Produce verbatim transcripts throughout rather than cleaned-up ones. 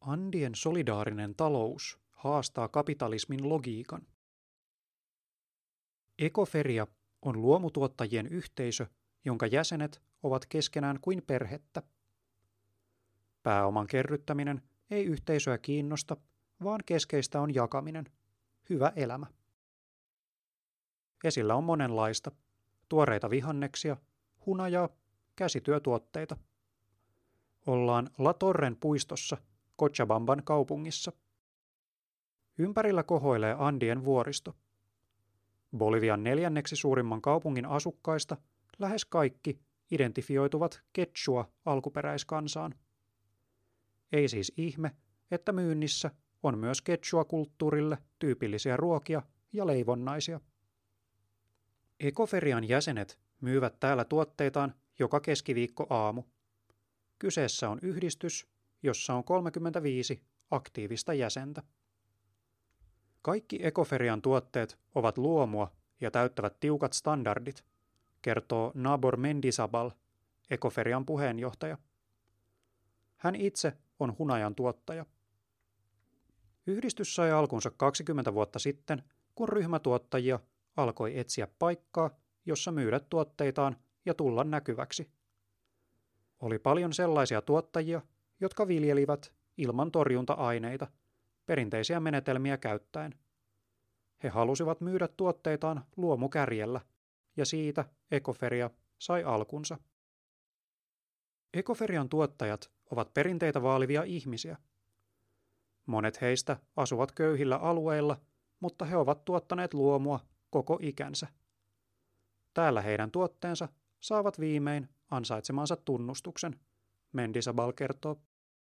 Andien solidaarinen talous haastaa kapitalismin logiikan. Ekoferia on luomutuottajien yhteisö, jonka jäsenet ovat keskenään kuin perhettä. Pääoman kerryttäminen ei yhteisöä kiinnosta, vaan keskeistä on jakaminen, hyvä elämä. Esillä on monenlaista, tuoreita vihanneksia, hunajaa, käsityötuotteita. Ollaan La Torren puistossa, Cochabamban kaupungissa. Ympärillä kohoilee Andien vuoristo. Bolivian neljänneksi suurimman kaupungin asukkaista lähes kaikki identifioituvat quechua alkuperäiskansaan. Ei siis ihme, että myynnissä on myös quechua-kulttuurille tyypillisiä ruokia ja leivonnaisia. Ekoferian jäsenet myyvät täällä tuotteitaan joka keskiviikko aamu. Kyseessä on yhdistys, jossa on kolmekymmentäviisi aktiivista jäsentä. Kaikki Ekoferian tuotteet ovat luomua ja täyttävät tiukat standardit, kertoo Nabor Mendizabal, Ekoferian puheenjohtaja. Hän itse on hunajan tuottaja. Yhdistys sai alkunsa kaksikymmentä vuotta sitten, kun ryhmätuottajia alkoi etsiä paikkaa, jossa myydä tuotteitaan ja tulla näkyväksi. Oli paljon sellaisia tuottajia, jotka viljelivät ilman torjunta-aineita, perinteisiä menetelmiä käyttäen. He halusivat myydä tuotteitaan luomukärjellä, ja siitä Ekoferia sai alkunsa. Ekoferian tuottajat ovat perinteitä vaalivia ihmisiä. Monet heistä asuvat köyhillä alueilla, mutta he ovat tuottaneet luomua koko ikänsä. Täällä heidän tuotteensa saavat viimein ansaitsemansa tunnustuksen, Mendizabal kertoo.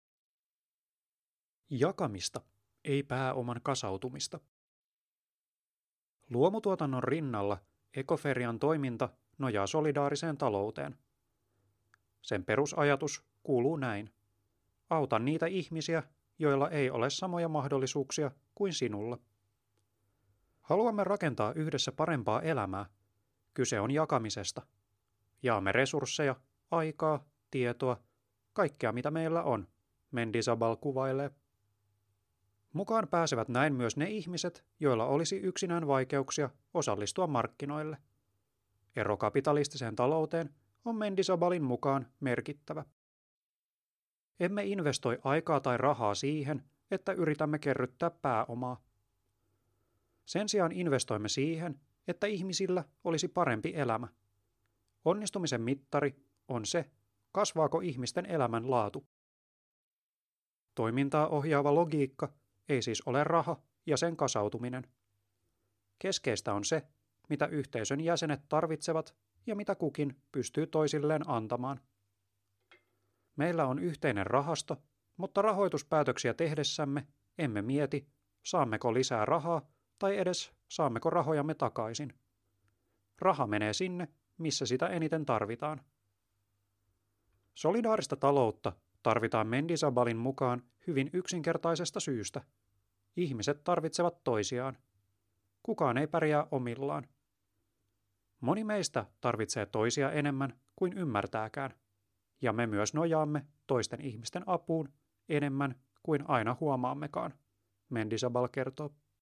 Jakamista, ei pääoman kasautumista. Luomutuotannon rinnalla Ekoferian toiminta nojaa solidaariseen talouteen. Sen perusajatus kuuluu näin. Auta niitä ihmisiä, joilla ei ole samoja mahdollisuuksia kuin sinulla. Haluamme rakentaa yhdessä parempaa elämää. Kyse on jakamisesta. Jaamme resursseja, aikaa, tietoa, kaikkea mitä meillä on, Mendizabal kuvailee. Mukaan pääsevät näin myös ne ihmiset, joilla olisi yksinään vaikeuksia osallistua markkinoille. Ero kapitalistiseen talouteen on Mendizabalin mukaan merkittävä. Emme investoi aikaa tai rahaa siihen, että yritämme kerryttää pääomaa. Sen sijaan investoimme siihen, että ihmisillä olisi parempi elämä. Onnistumisen mittari on se, kasvaako ihmisten elämän laatu. Toimintaa ohjaava logiikka ei siis ole raha ja sen kasautuminen. Keskeistä on se, mitä yhteisön jäsenet tarvitsevat ja mitä kukin pystyy toisilleen antamaan. Meillä on yhteinen rahasto, mutta rahoituspäätöksiä tehdessämme emme mieti, saammeko lisää rahaa tai edes saammeko rahojamme takaisin. Raha menee sinne, missä sitä eniten tarvitaan. Solidaarista taloutta tarvitaan Mendizabalin mukaan hyvin yksinkertaisesta syystä. Ihmiset tarvitsevat toisiaan. Kukaan ei pärjää omillaan. Moni meistä tarvitsee toisia enemmän kuin ymmärtääkään, ja me myös nojaamme toisten ihmisten apuun enemmän kuin aina huomaammekaan, Mendizabal kertoo.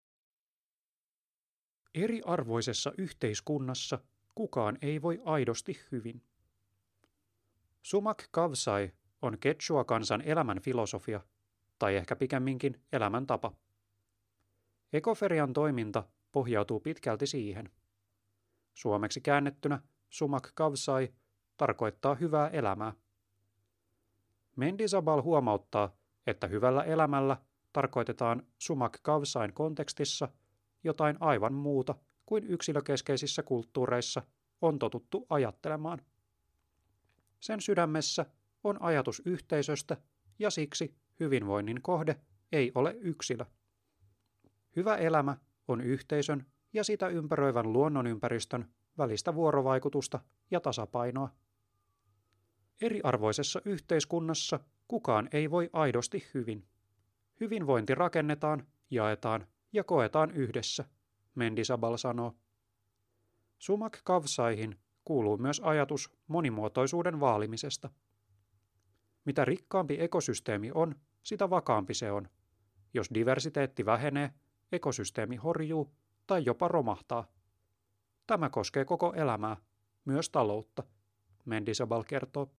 Eriarvoisessa yhteiskunnassa kukaan ei voi aidosti hyvin. Sumak Kavsai on quechua-kansan elämän filosofia, tai ehkä pikemminkin elämäntapa. Ekoferian toiminta pohjautuu pitkälti siihen. Suomeksi käännettynä Sumak Kavsai tarkoittaa hyvää elämää. Mendizabal huomauttaa, että hyvällä elämällä tarkoitetaan Sumak Kavsain kontekstissa jotain aivan muuta kuin yksilökeskeisissä kulttuureissa on totuttu ajattelemaan. Sen sydämessä on ajatus yhteisöstä ja siksi hyvinvoinnin kohde ei ole yksilö. Hyvä elämä on yhteisön ja sitä ympäröivän luonnonympäristön välistä vuorovaikutusta ja tasapainoa. Eriarvoisessa yhteiskunnassa kukaan ei voi aidosti hyvin. Hyvinvointi rakennetaan, jaetaan ja koetaan yhdessä, Mendizabal sanoo. Sumak Kavsaihin kuuluu myös ajatus monimuotoisuuden vaalimisesta. Mitä rikkaampi ekosysteemi on, sitä vakaampi se on. Jos diversiteetti vähenee, ekosysteemi horjuu tai jopa romahtaa. Tämä koskee koko elämää, myös taloutta, Mendizabal kertoo.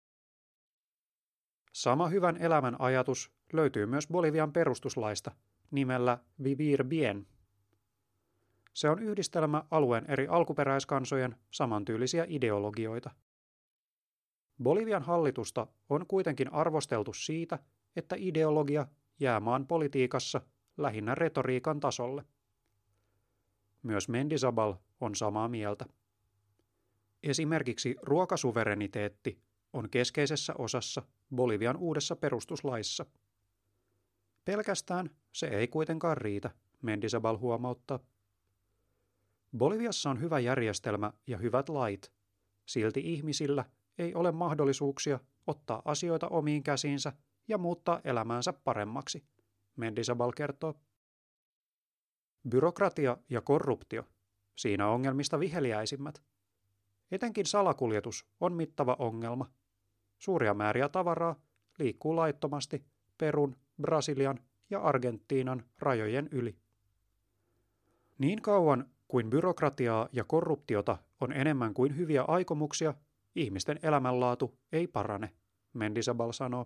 Sama hyvän elämän ajatus löytyy myös Bolivian perustuslaista nimellä Vivir Bien. Se on yhdistelmä alueen eri alkuperäiskansojen samantyylisiä ideologioita. Bolivian hallitusta on kuitenkin arvosteltu siitä, että ideologia jää maan politiikassa lähinnä retoriikan tasolle. Myös Mendizabal on samaa mieltä. Esimerkiksi ruokasuvereniteetti on keskeisessä osassa Bolivian uudessa perustuslaissa. Pelkästään se ei kuitenkaan riitä, Mendizabal huomauttaa. Boliviassa on hyvä järjestelmä ja hyvät lait. Silti ihmisillä ei ole mahdollisuuksia ottaa asioita omiin käsiinsä ja muuttaa elämäänsä paremmaksi, Mendizabal kertoo. Byrokratia ja korruptio, siinä ongelmista viheliäisimmät. Etenkin salakuljetus on mittava ongelma. Suuria määriä tavaraa liikkuu laittomasti Perun, Brasilian ja Argentiinan rajojen yli. Niin kauan kuin byrokratiaa ja korruptiota on enemmän kuin hyviä aikomuksia, ihmisten elämänlaatu ei parane, Mendizabal sanoo.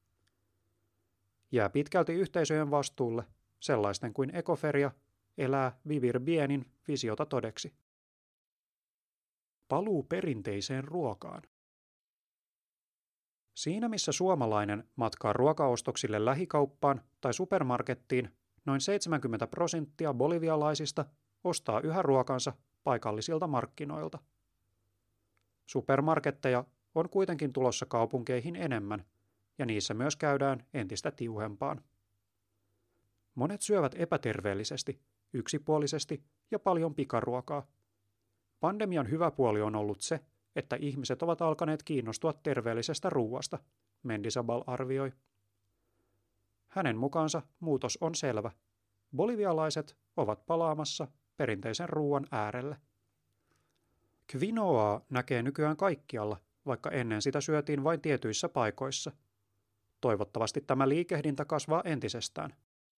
Jää pitkälti yhteisöjen vastuulle, sellaisten kuin Ecoferia, elää Vivir Bienin visiota todeksi. Paluu perinteiseen ruokaan. Siinä missä suomalainen matkaa ruokaostoksille lähikauppaan tai supermarkettiin, noin seitsemänkymmentä prosenttia bolivialaisista ostaa yhä ruokansa paikallisilta markkinoilta. Supermarketteja on kuitenkin tulossa kaupunkeihin enemmän, ja niissä myös käydään entistä tiuhempaan. Monet syövät epäterveellisesti, yksipuolisesti ja paljon pikaruokaa. Pandemian hyvä puoli on ollut se, että ihmiset ovat alkaneet kiinnostua terveellisestä ruuasta, Mendizabal arvioi. Hänen mukaansa muutos on selvä. Bolivialaiset ovat palaamassa perinteisen ruuan äärelle. Quinoaa näkee nykyään kaikkialla, vaikka ennen sitä syötiin vain tietyissä paikoissa. Toivottavasti tämä liikehdintä kasvaa entisestään.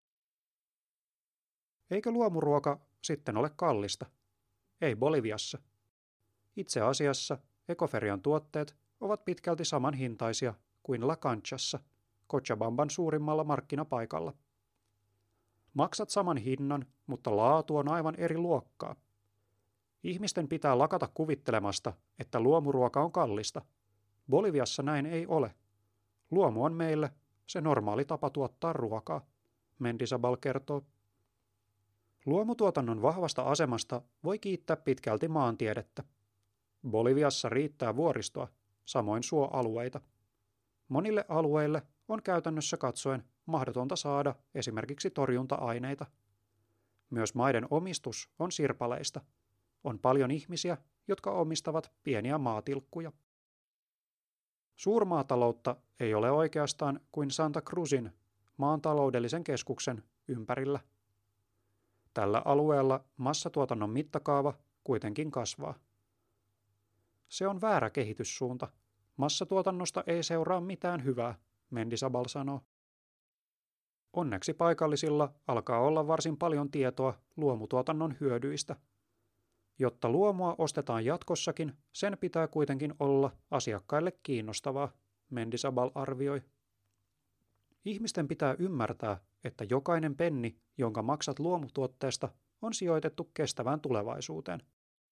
Eikö luomuruoka sitten ole kallista? Ei Boliviassa. Itse asiassa Ecoferian tuotteet ovat pitkälti samanhintaisia kuin La Canchassa, Cochabamban suurimmalla markkinapaikalla. Maksat saman hinnan, mutta laatu on aivan eri luokkaa. Ihmisten pitää lakata kuvittelemasta, että luomuruoka on kallista. Boliviassa näin ei ole. Luomu on meille se normaali tapa tuottaa ruokaa, Mendizabal kertoo. Luomutuotannon vahvasta asemasta voi kiittää pitkälti maantiedettä. Boliviassa riittää vuoristoa, samoin suoalueita. Monille alueille on käytännössä katsoen mahdotonta saada esimerkiksi torjunta-aineita. Myös maiden omistus on sirpaleista. On paljon ihmisiä, jotka omistavat pieniä maatilkkuja. Suurmaataloutta ei ole oikeastaan kuin Santa Cruzin, maan taloudellisen keskuksen, ympärillä. Tällä alueella massatuotannon mittakaava kuitenkin kasvaa. Se on väärä kehityssuunta. Massatuotannosta ei seuraa mitään hyvää, Mendizabal sanoo. Onneksi paikallisilla alkaa olla varsin paljon tietoa luomutuotannon hyödyistä. Jotta luomua ostetaan jatkossakin, sen pitää kuitenkin olla asiakkaille kiinnostavaa, Mendizabal arvioi. Ihmisten pitää ymmärtää, että jokainen penni, jonka maksat luomutuotteesta, on sijoitettu kestävään tulevaisuuteen.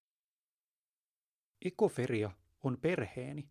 Ecoferia on perheeni.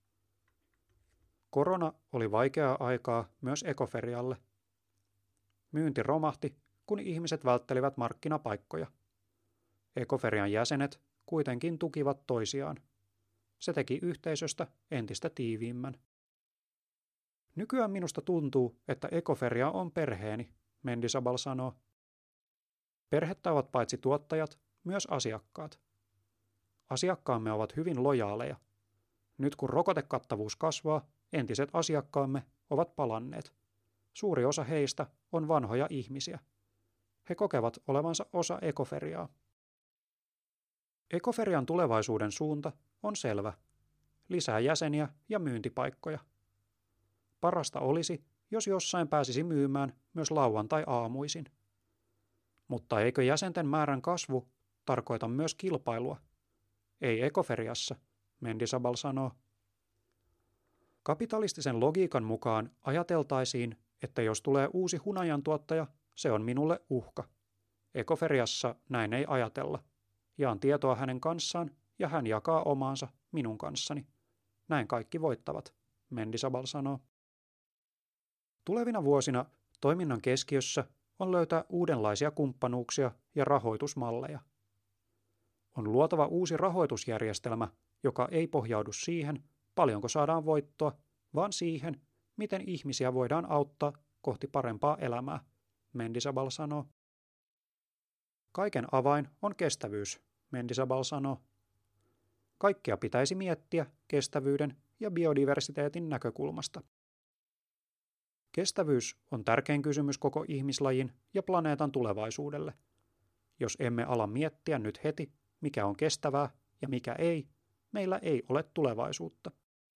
Korona oli vaikeaa aikaa myös Ecoferialle. Myynti romahti, kun ihmiset välttelivät markkinapaikkoja. Ecoferian jäsenet kuitenkin tukivat toisiaan. Se teki yhteisöstä entistä tiiviimmän. Nykyään minusta tuntuu, että Ecoferia on perheeni, Mendizabal sanoo. Perhettä ovat paitsi tuottajat, myös asiakkaat. Asiakkaamme ovat hyvin lojaaleja. Nyt kun rokotekattavuus kasvaa, entiset asiakkaamme ovat palanneet. Suuri osa heistä on vanhoja ihmisiä. He kokevat olevansa osa Ecoferiaa. Ecoferian tulevaisuuden suunta on selvä. Lisää jäseniä ja myyntipaikkoja. Parasta olisi, jos jossain pääsisi myymään myös lauantai-aamuisin. Mutta eikö jäsenten määrän kasvu tarkoita myös kilpailua? Ei Ecoferiassa, Mendizabal sanoo. Kapitalistisen logiikan mukaan ajateltaisiin, että jos tulee uusi hunajantuottaja, se on minulle uhka. Ecoferiassa näin ei ajatella. Jaan tietoa hänen kanssaan ja hän jakaa omaansa minun kanssani. Näin kaikki voittavat, Mendizabal sanoo. Tulevina vuosina toiminnan keskiössä on löytää uudenlaisia kumppanuuksia ja rahoitusmalleja. On luotava uusi rahoitusjärjestelmä, joka ei pohjaudu siihen, paljonko saadaan voittoa, vaan siihen, miten ihmisiä voidaan auttaa kohti parempaa elämää, Mendizabal sanoo. Kaiken avain on kestävyys, Mendizabal sanoo. Kaikkea pitäisi miettiä kestävyyden ja biodiversiteetin näkökulmasta. Kestävyys on tärkein kysymys koko ihmislajin ja planeetan tulevaisuudelle. Jos emme ala miettiä nyt heti, mikä on kestävää ja mikä ei, meillä ei ole tulevaisuutta.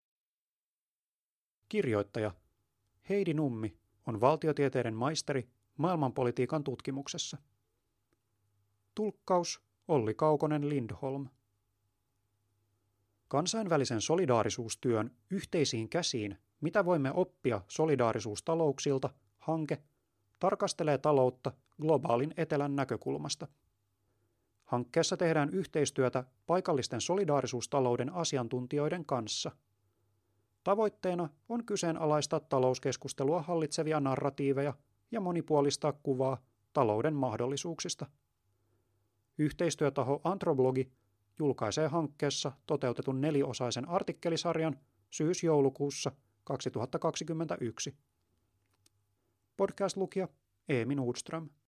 Kirjoittaja Heidi Nummi on valtiotieteiden maisteri maailmanpolitiikan tutkimuksessa. Tulkkaus Olli Kaukonen Lindholm. Kansainvälisen solidaarisuustyön yhteisiin käsiin, mitä voimme oppia solidaarisuustalouksilta, hanke tarkastelee taloutta globaalin etelän näkökulmasta. Hankkeessa tehdään yhteistyötä paikallisten solidaarisuustalouden asiantuntijoiden kanssa. Tavoitteena on kyseenalaistaa talouskeskustelua hallitsevia narratiiveja ja monipuolistaa kuvaa talouden mahdollisuuksista. Yhteistyötaho Anthroblogi julkaisee hankkeessa toteutetun neliosaisen artikkelisarjan syys-joulukuussa kaksituhattakaksikymmentäyksi. Podcast-lukija Eemi Nordström.